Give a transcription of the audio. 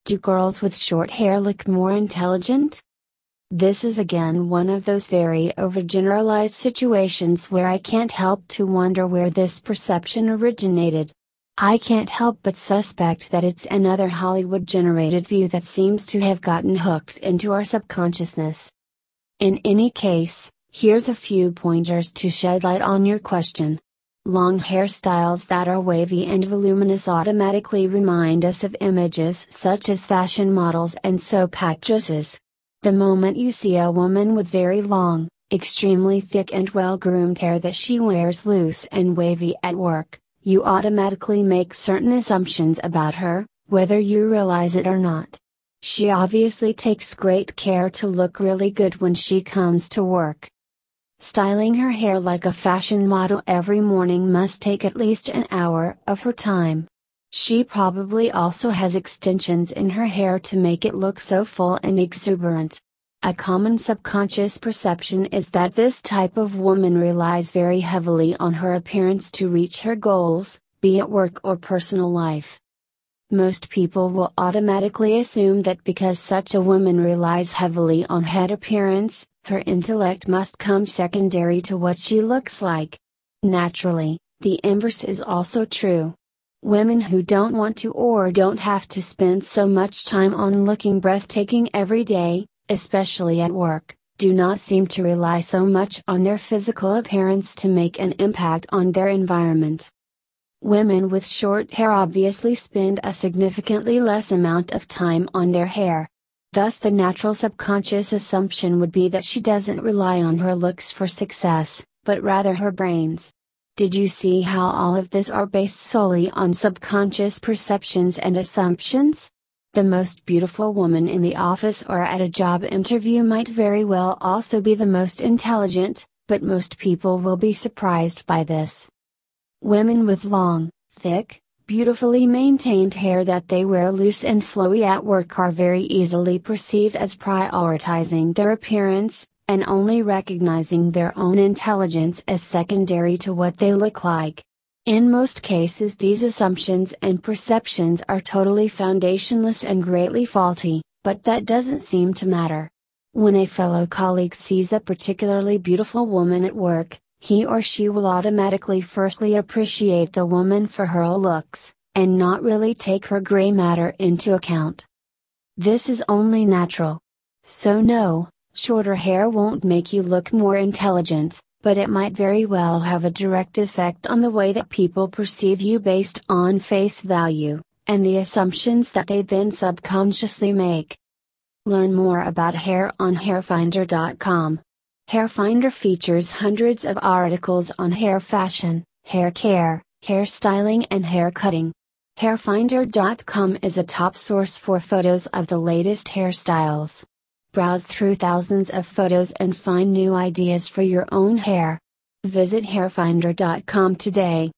Do girls with short hair look more intelligent? This is again one of those very overgeneralized situations where I can't help to wonder where this perception originated. I can't help but suspect that it's another Hollywood-generated view that seems to have gotten hooked into our subconsciousness. In any case, here's a few pointers to shed light on your question. Long hairstyles that are wavy and voluminous automatically remind us of images such as fashion models and soap actresses. The moment you see a woman with very long, extremely thick and well-groomed hair that she wears loose and wavy at work, you automatically make certain assumptions about her, whether you realize it or not. She obviously takes great care to look really good when she comes to work. Styling her hair like a fashion model every morning must take at least an hour of her time. She probably also has extensions in her hair to make it look so full and exuberant. A common subconscious perception is that this type of woman relies very heavily on her appearance to reach her goals, be it work or personal life. Most people will automatically assume that because such a woman relies heavily on head appearance, her intellect must come secondary to what she looks like. Naturally, the inverse is also true. Women who don't want to or don't have to spend so much time on looking breathtaking every day, especially at work, do not seem to rely so much on their physical appearance to make an impact on their environment. Women with short hair obviously spend a significantly less amount of time on their hair. Thus the natural subconscious assumption would be that she doesn't rely on her looks for success, but rather her brains. Did you see how all of this are based solely on subconscious perceptions and assumptions? The most beautiful woman in the office or at a job interview might very well also be the most intelligent, but most people will be surprised by this. Women with long, thick, beautifully maintained hair that they wear loose and flowy at work are very easily perceived as prioritizing their appearance, and only recognizing their own intelligence as secondary to what they look like. In most cases these assumptions and perceptions are totally foundationless and greatly faulty, but that doesn't seem to matter. When a fellow colleague sees a particularly beautiful woman at work, he or she will automatically firstly appreciate the woman for her looks, and not really take her gray matter into account. This is only natural. So no, shorter hair won't make you look more intelligent, but it might very well have a direct effect on the way that people perceive you based on face value, and the assumptions that they then subconsciously make. Learn more about hair on hairfinder.com. Hairfinder features hundreds of articles on hair fashion, hair care, hairstyling and hair cutting. Hairfinder.com is a top source for photos of the latest hairstyles. Browse through thousands of photos and find new ideas for your own hair. Visit hairfinder.com today.